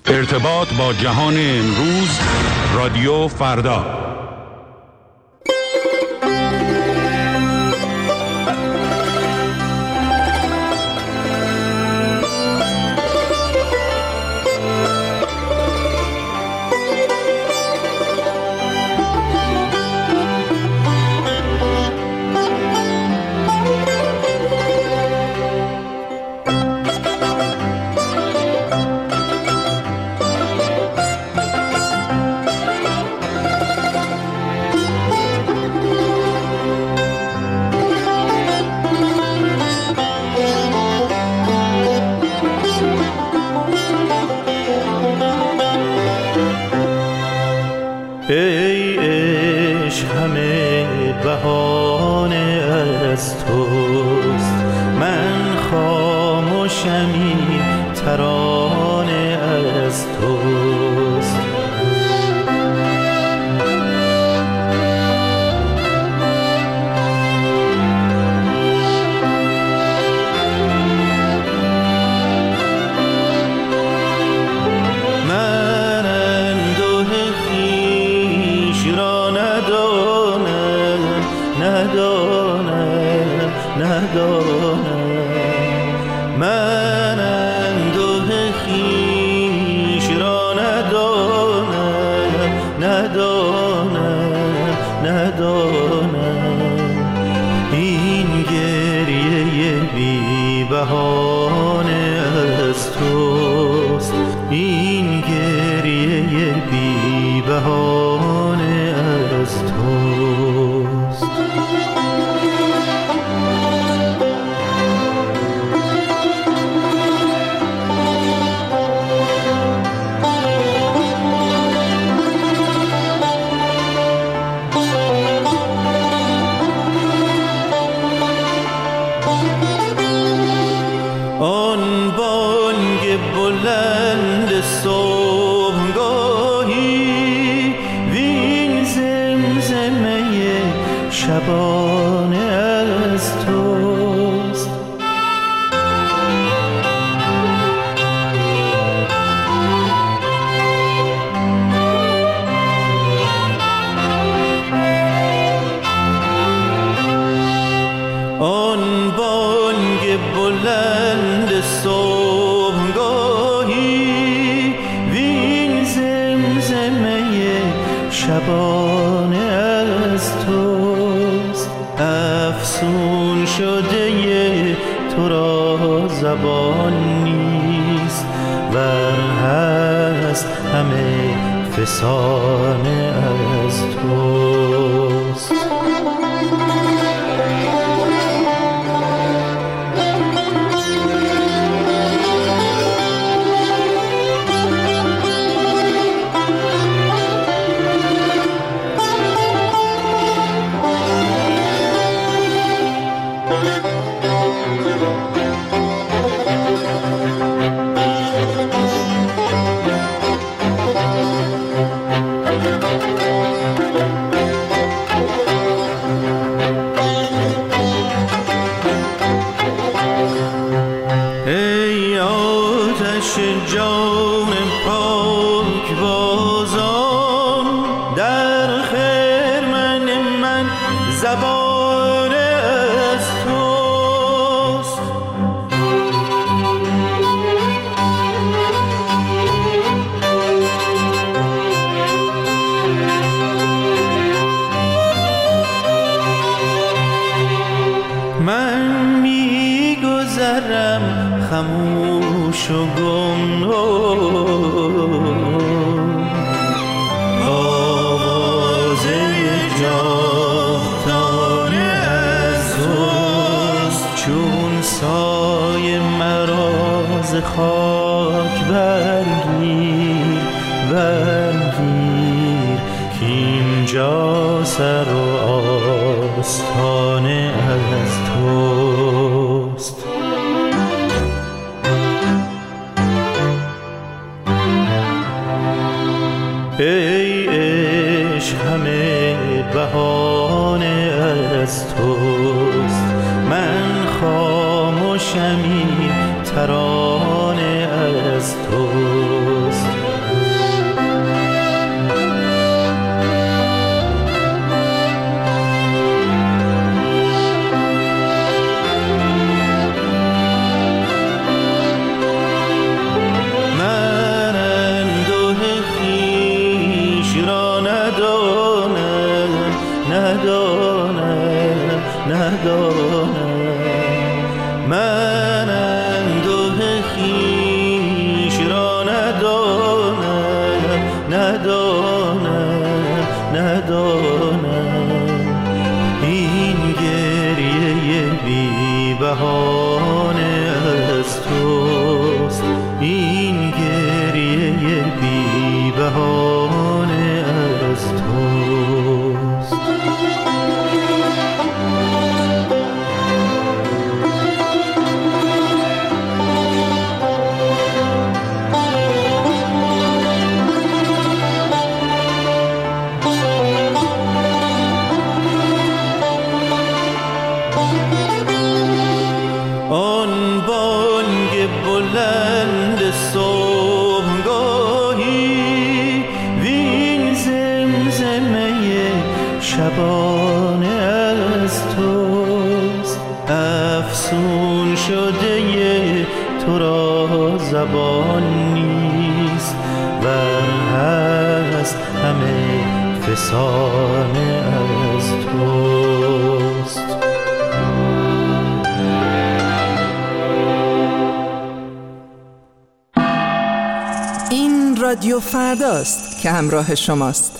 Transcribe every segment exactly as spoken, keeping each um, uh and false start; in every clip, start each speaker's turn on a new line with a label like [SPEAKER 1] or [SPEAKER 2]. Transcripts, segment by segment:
[SPEAKER 1] ارتباط با جهان امروز، رادیو فردا.
[SPEAKER 2] ای عشق همه بهانه از توست، من خاموشمی ترانه از توست. من انده خویش را ندانم، ندانم، ندانم. این گریه بی بهانه از توست، این گریه بی بهانه از توست. آن بانگ بلند صبحگاهی، وین زمزمه شبانه از توست. آن بانگ بلند صبحگاهی، وین زمزمه شبانه از توست. افسون شده تو را زبان نیست، ور هست همه فسانه از توست. ای آتش جان پاک بازان، در خرمن من زبانه از توست. من میگذرم خاموش و گمنام، آوازه جاودانه از توست. چون سایه مرا ز خاک برگیر، برگیر، کاینجا سر و آستانه از توست. ای عشق همه بهانه از توست، من خاموشمی ترانه از توست. بهانه از توست. آن بانگ بلند صبحگاهی وین زمزمه شبانه از توست. افسون شده تو را زبان نیست ور هست همه فسانه از توست.
[SPEAKER 3] این رادیو فرداست که همراه شماست.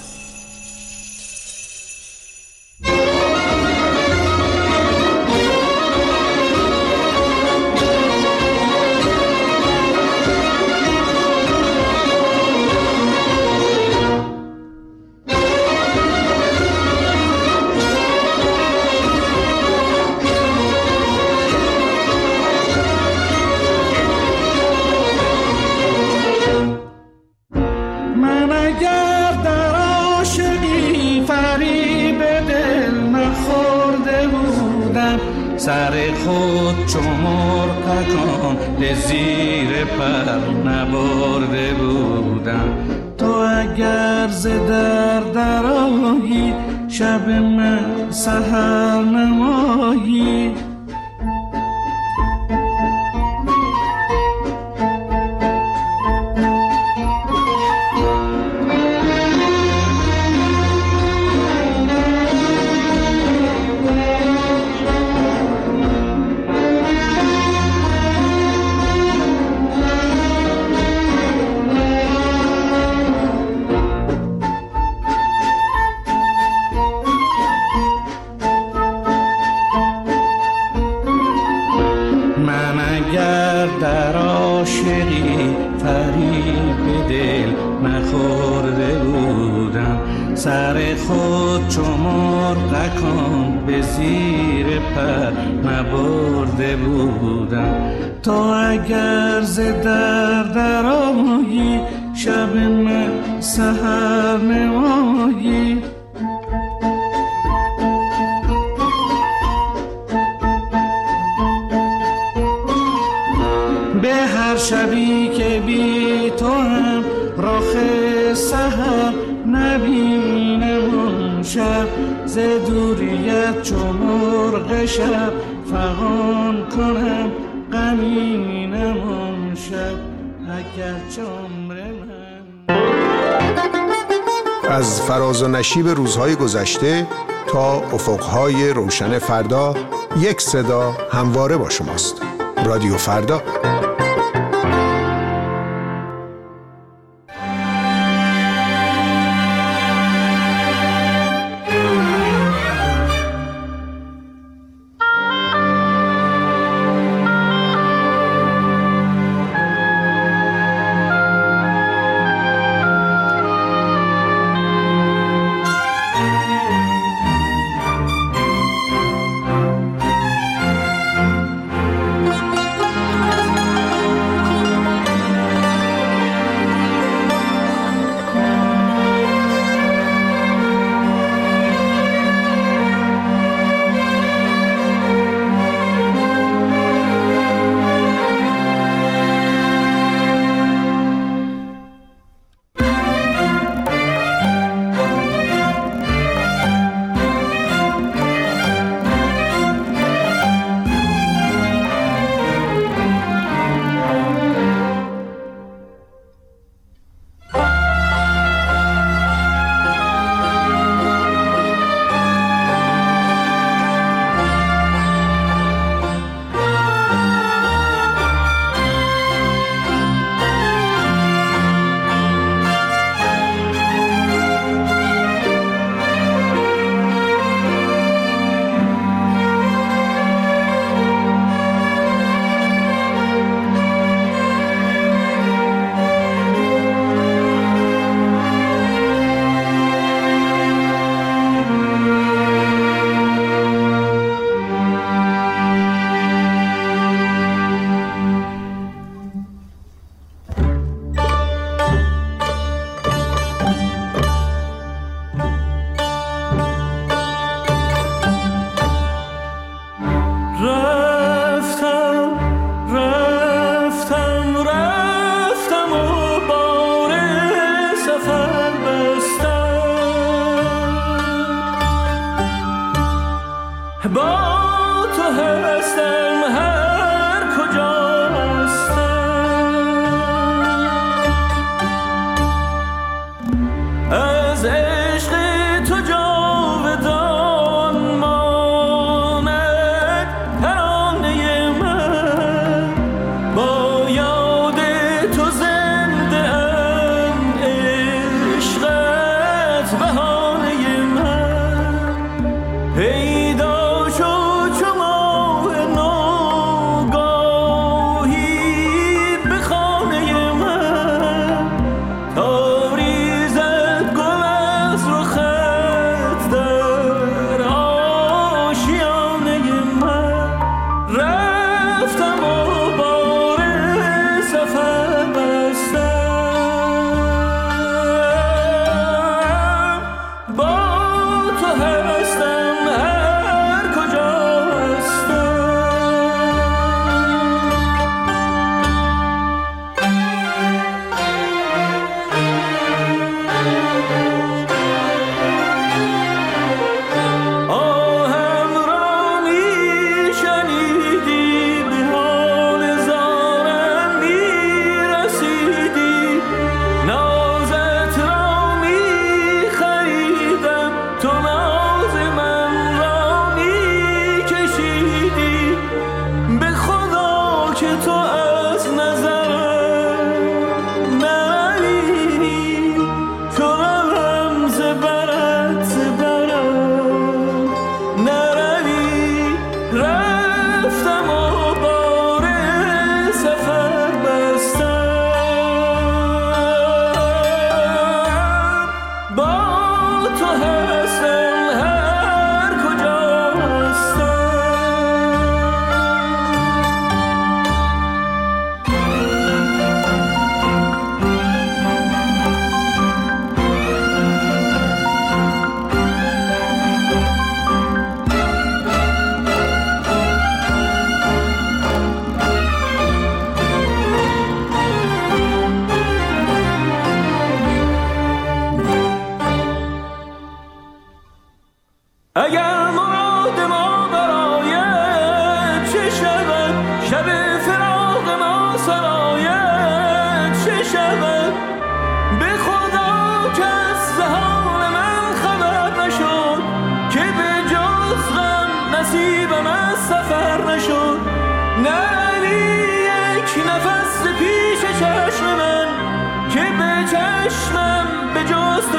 [SPEAKER 4] سر خود چو مرغکان به زیر پر نبرده بودم. تو اگر ز در درآیی شب من سحر نمایی. در عاشقی فریب دل نخورده بودم. سر خود چو مرغکان به زیر پر نبرده بودم. تو اگر ز در درآیی شب من سحر نمایی. به هر شبی که بی تو هم رخ سحر نبینم اون شب ز دوریت چو مرغ شب فغان کنم غمینم اون شب اگر عمر من.
[SPEAKER 5] از فراز و نشیب روزهای گذشته تا افقهای روشن فردا یک صدا همواره با شماست. رادیو فردا.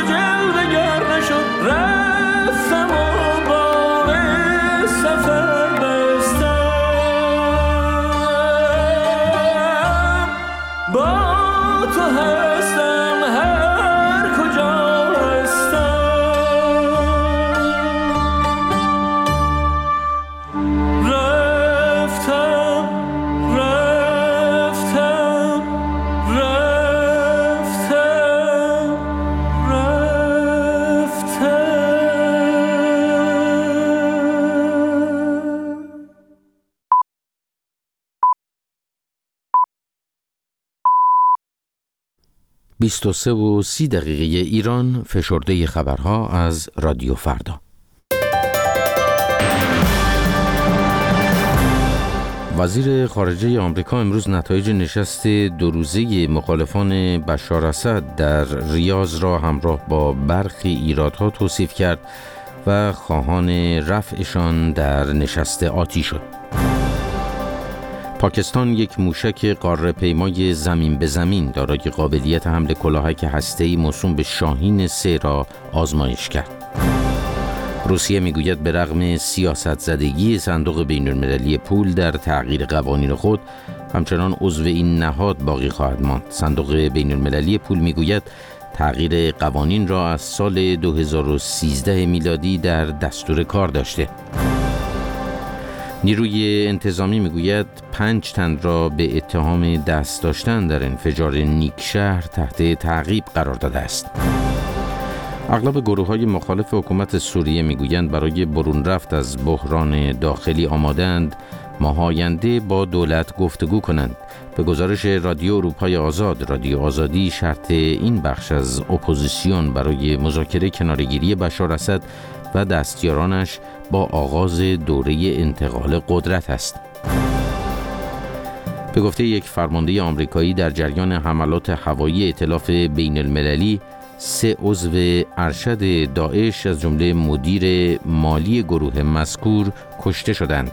[SPEAKER 2] جلوه گر نشد رفتم و بار سفر بستم با تو هستم هر کجا هستم رفتم رفتم رفتم رفتم
[SPEAKER 6] بیست و سه و سی دقیقه ایران، فشرده خبرها از رادیو فردا. وزیر خارجه آمریکا امروز نتایج نشست دو روزه مخالفان بشار اسد در ریاض را همراه با برخی ایرادها توصیف کرد و خواهان رفعشان در نشست آتی شد. پاکستان یک موشک قاره پیمای زمین به زمین دارای قابلیت حمل کلاهک هسته‌ای موسوم به شاهین سه را آزمایش کرد. روسیه میگوید به رغم سیاست زدگی صندوق بین المللی پول در تغییر قوانین خود، همچنان عضو این نهاد باقی خواهد ماند. صندوق بین المللی پول میگوید تغییر قوانین را از سال دو هزار و سیزده میلادی در دستور کار داشته. نیروی انتظامی میگوید پنج تن را به اتهام دست داشتن در انفجار نیکشهر تحت تعقیب قرار داده است. اغلب گروه‌های مخالف حکومت سوریه میگویند برای برون رفت از بحران داخلی آمادند ماه آینده با دولت گفتگو کنند. به گزارش رادیو اروپای آزاد، رادیو آزادی شرط این بخش از اپوزیسیون برای مذاکره کناره‌گیری بشار اسد و دستیارانش با آغاز دوره انتقال قدرت است. به گفته یک فرمانده آمریکایی، در جریان حملات هوایی ائتلاف بین المللی سه عضو ارشد داعش از جمله مدیر مالی گروه مذکور کشته شدند.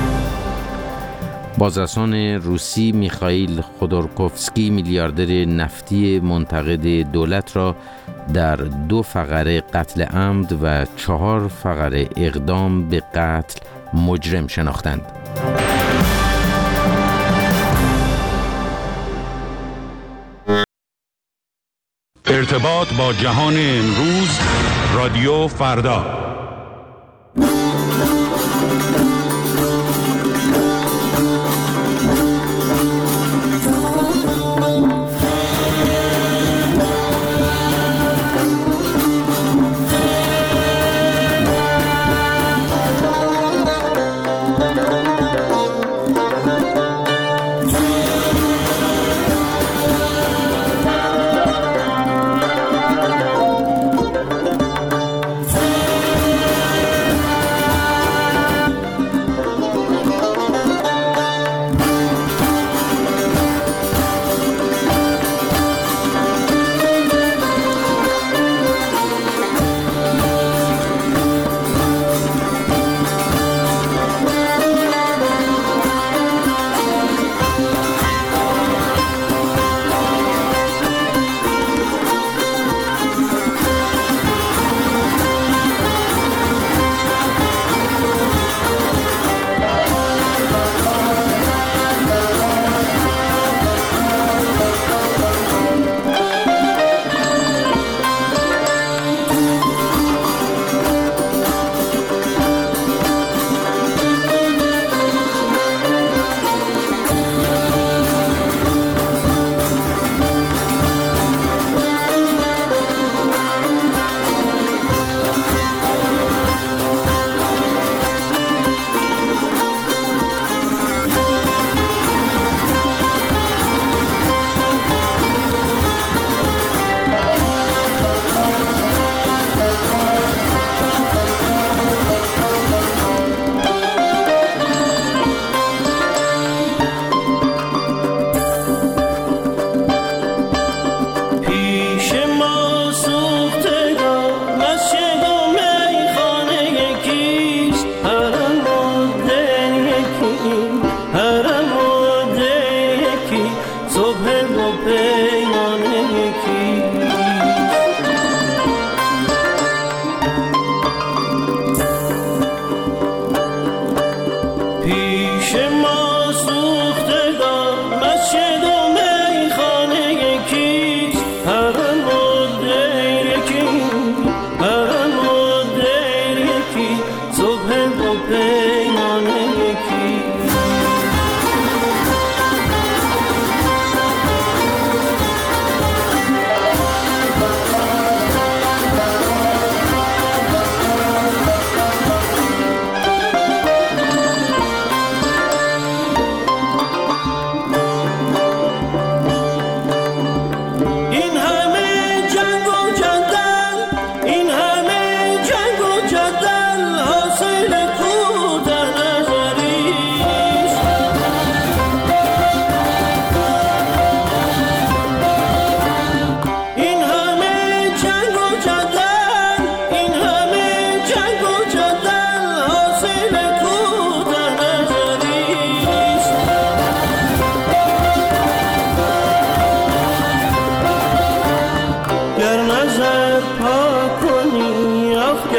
[SPEAKER 6] بازرسان روسی میخائیل خودورکوفسکی، میلیاردر نفتی منتقد دولت را در دو فقره قتل عمد و چهار فقره اقدام به قتل مجرم شناختند.
[SPEAKER 1] ارتباط با جهان امروز، رادیو فردا.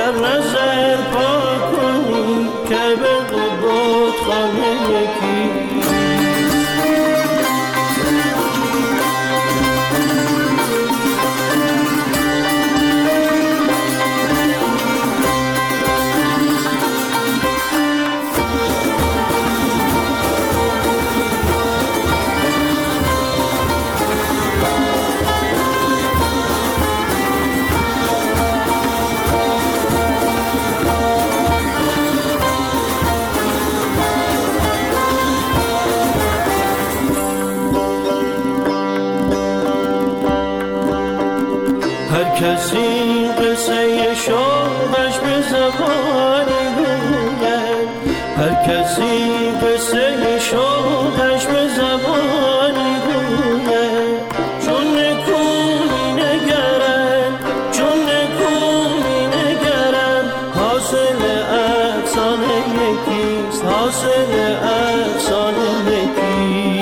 [SPEAKER 4] در نظر پاک کنی که به بود خانه یکی. کسی قصه شوقش به زبانی گوید، هر کسی قصه شوقش به زبانی گوید. چون نکومی نگرم، چون نکومی نگرم، حاصل افسانه یکیست، حاصل افسانه یکیست.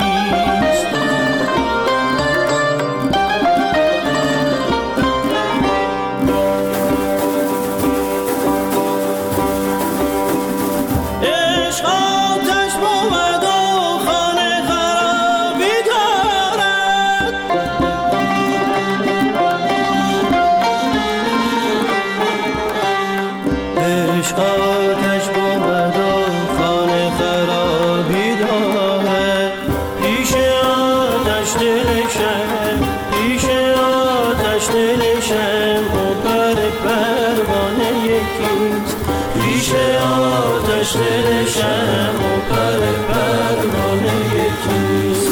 [SPEAKER 4] دلشم و پر پروانه یکیست.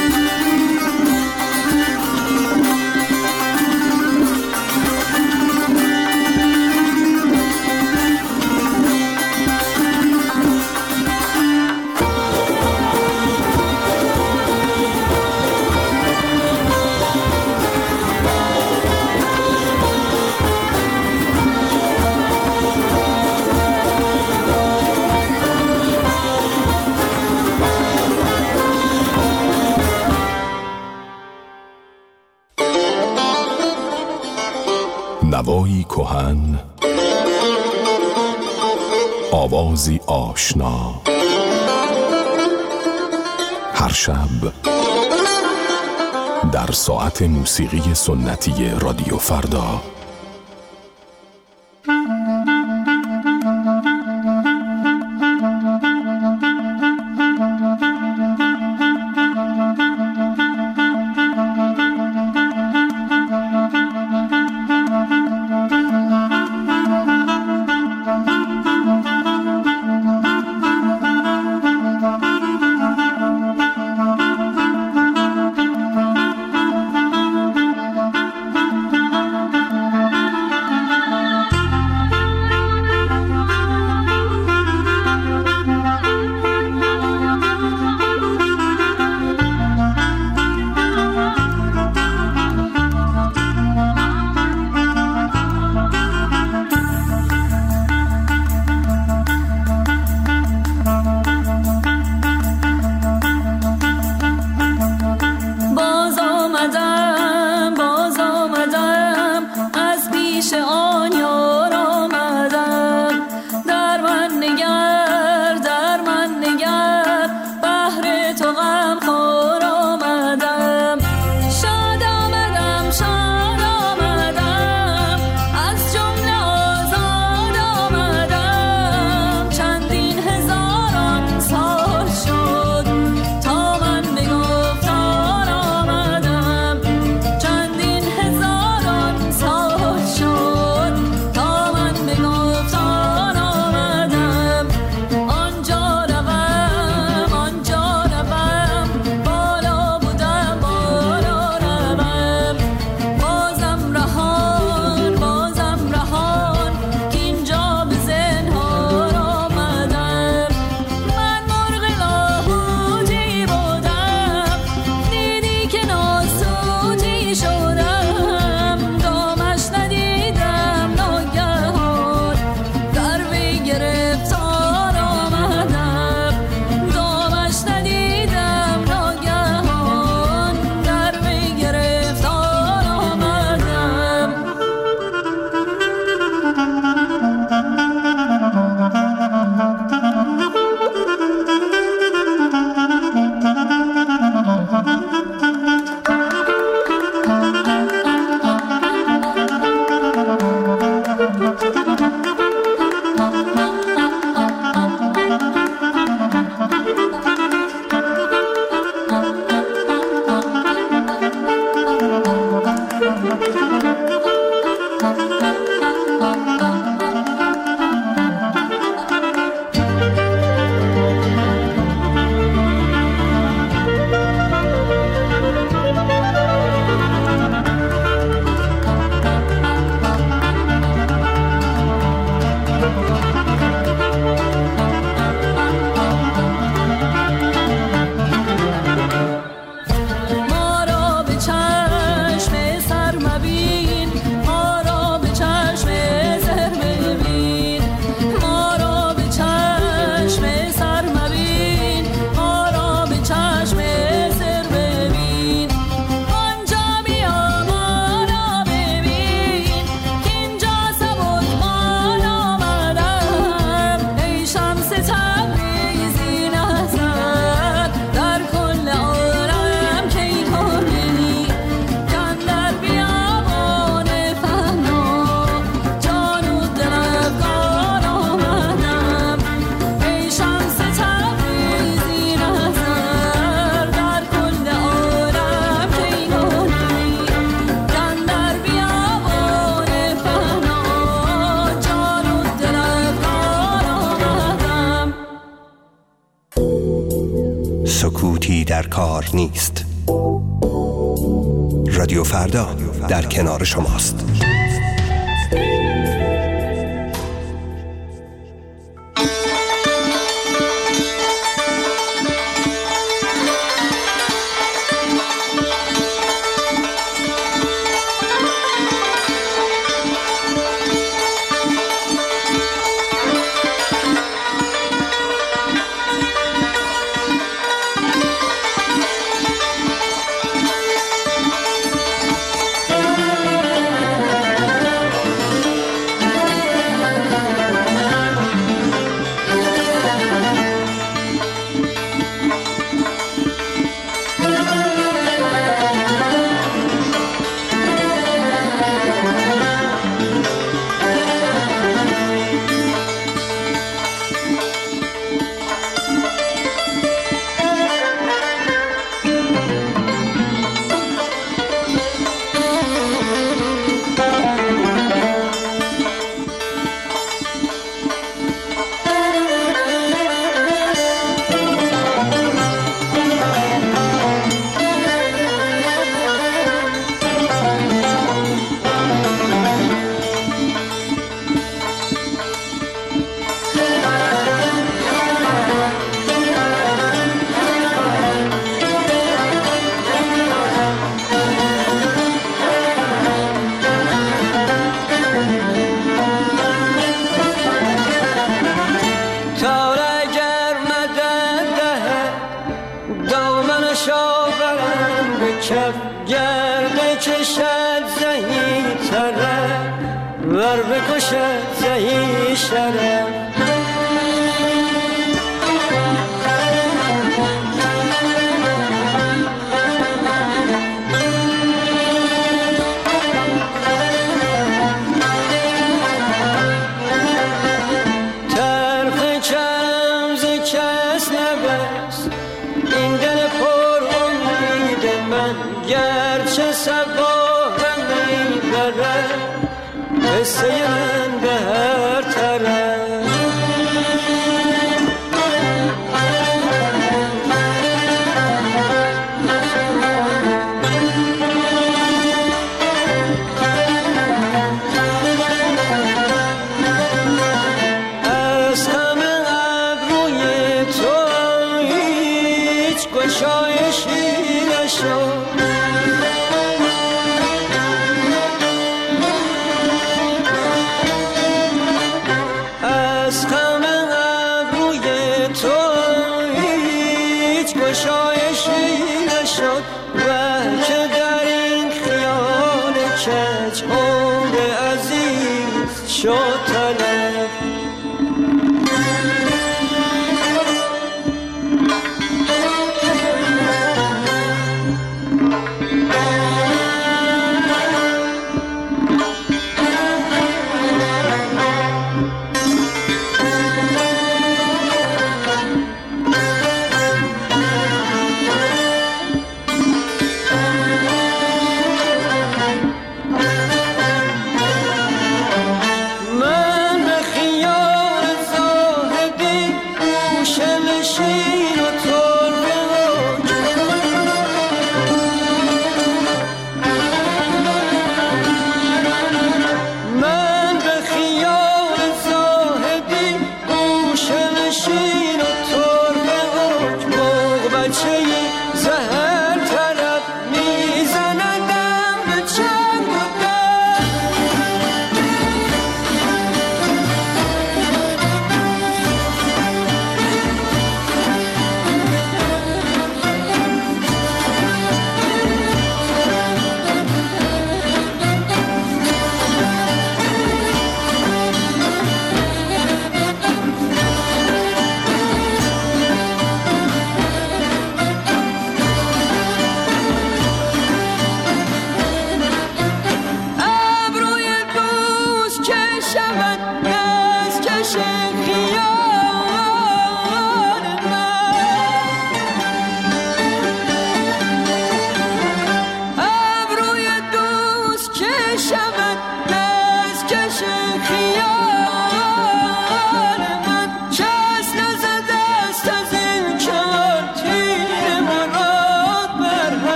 [SPEAKER 7] نوایی کهن، آوازی آشنا، هر شب در ساعت موسیقی سنتی رادیو فردا.
[SPEAKER 8] سکوتی در کار نیست. رادیو فردا در کنار شماست.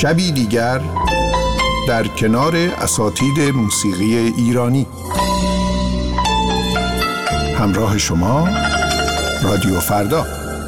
[SPEAKER 5] شبی دیگر در کنار اساتید موسیقی ایرانی. همراه شما رادیو فردا.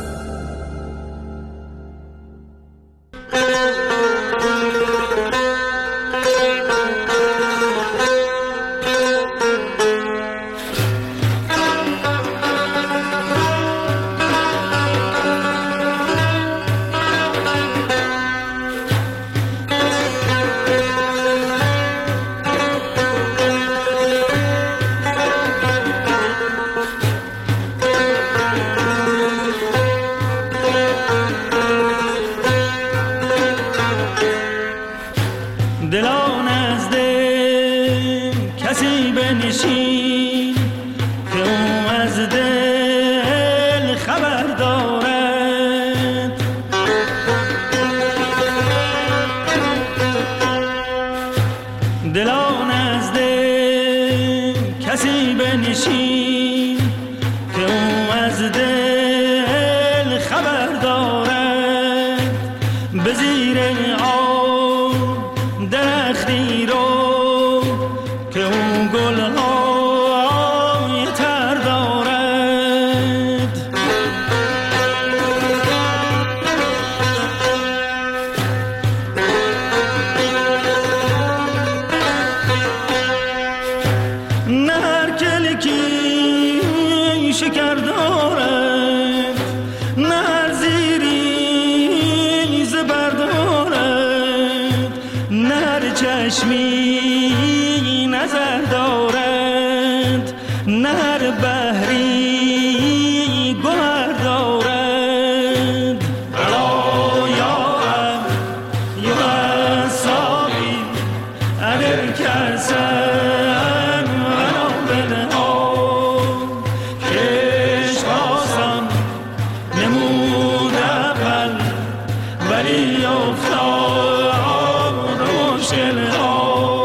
[SPEAKER 2] چشمی نظر دارد، نهر بحری گوهر دارد. الا یا ام یا ساقی ادر کسن ولو بنها کش خواستم نمود اول ولی افتاد مشکل ها.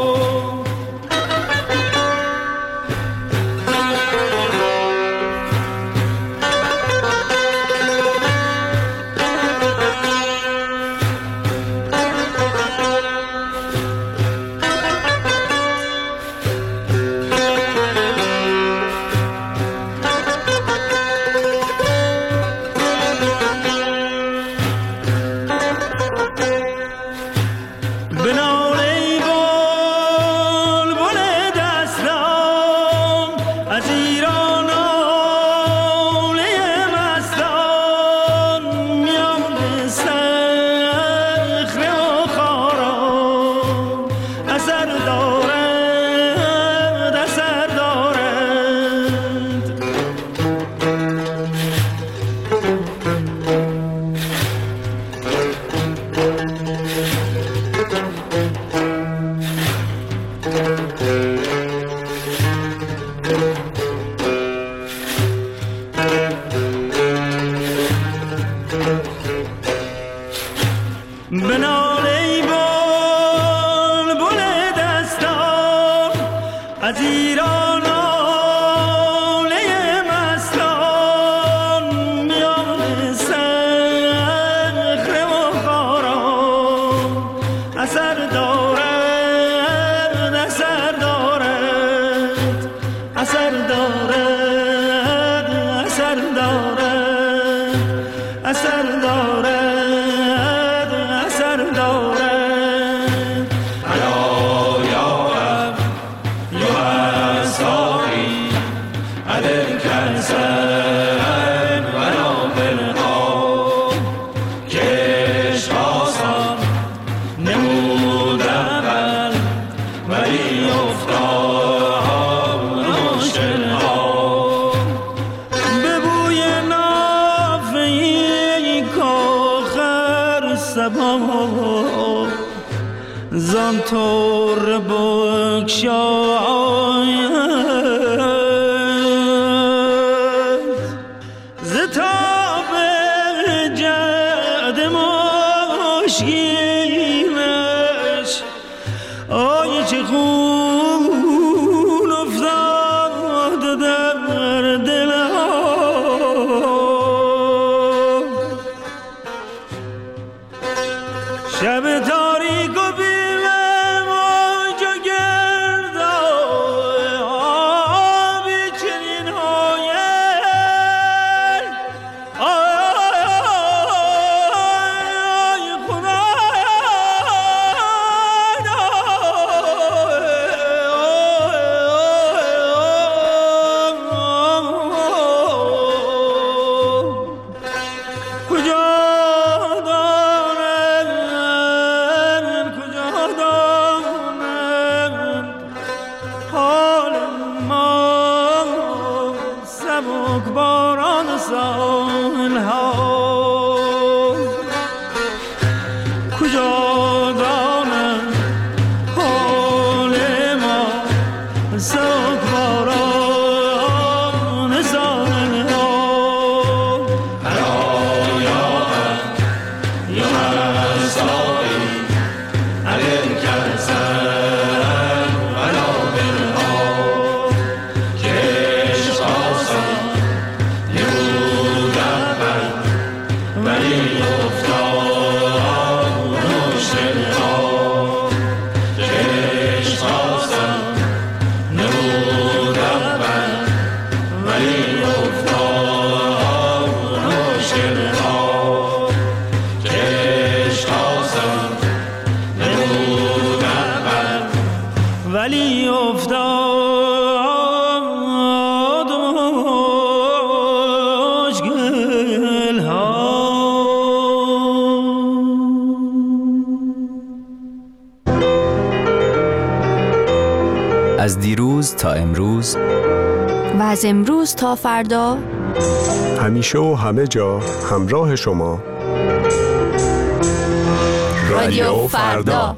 [SPEAKER 2] زان تور بگشاید ز تاب جعد مشکینش آی چه خون افتاد در دل شب تاری ولی افتاد مشکل ها.
[SPEAKER 9] از دیروز تا امروز
[SPEAKER 10] و از امروز تا فردا،
[SPEAKER 5] همیشه و همه جا همراه شما
[SPEAKER 10] رادیو فردا.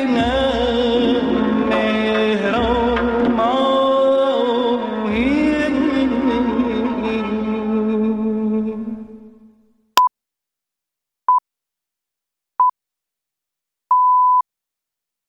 [SPEAKER 4] نه